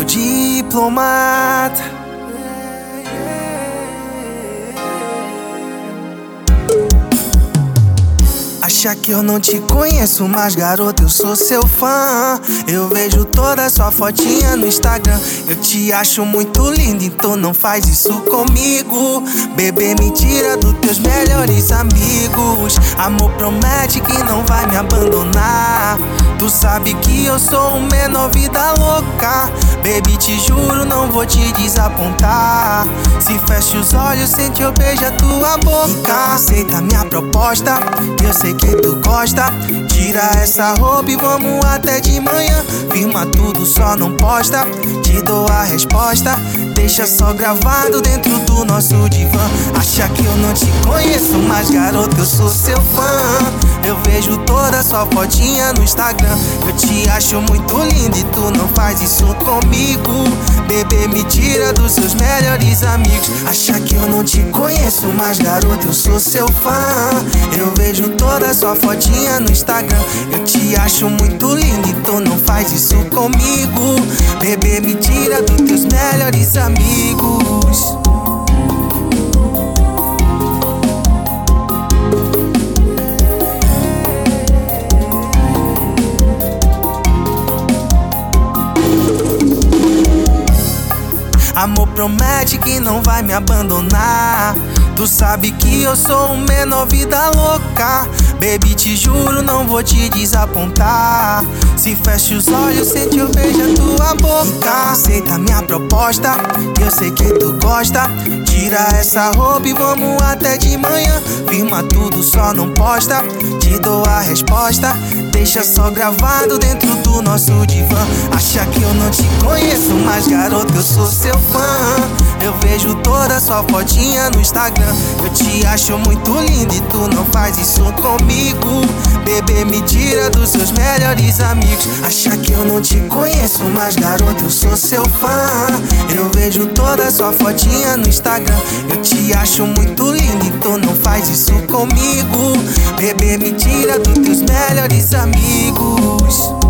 sou diplomata. Acha que eu não te conheço, mas garota, eu sou seu fã. Eu vejo toda sua fotinha no Instagram. Eu te acho muito linda, então não faz isso comigo. Bebê, me tira dos teus melhores amigos. Amor, promete que não vai me abandonar. Tu sabe que eu sou um menor vida louca. Baby, te juro, não vou te desapontar. Se fecha os olhos, sente eu beijo a tua boca. Então aceita minha proposta, que eu sei que tu gosta. Tira essa roupa e vamos até de manhã. Filma tudo, só não posta. Te dou a resposta, deixa só gravado dentro do nosso divã. Acha que eu não te conheço, mas garota, eu sou seu fã. Eu vejo toda sua fotinha no Instagram. Eu te acho muito linda e tu não faz isso comigo. Bebê, me tira dos seus melhores amigos. Acha que eu não te conheço, mas garota, eu sou seu fã. Eu vejo toda sua fotinha no Instagram. Eu te acho muito linda e tu não faz isso comigo. Bebê, me tira dos teus melhores amigos. Amor, promete que não vai me abandonar. Tu sabe que eu sou um menor vida louca. Baby, te juro, não vou te desapontar. Se fecha os olhos, sente eu beijo a tua boca. Então aceita minha proposta, que eu sei que tu gosta. Tira essa roupa e vamos até de manhã. Filma tudo, só não posta. Te dou a resposta, deixa só gravado dentro do nosso divã. Acha que eu não te conheço, mas garota, eu sou seu fã. Eu vejo toda sua fotinha no Instagram. Eu te acho muito linda e tu não faz isso comigo. Bebê, me tira dos seus melhores amigos. Acha que eu não te conheço, mas garota, eu sou seu fã. Eu vejo toda sua fotinha no Instagram. Eu te acho muito linda e tu não faz isso comigo. Bebê, me tira dos teus melhores amigos.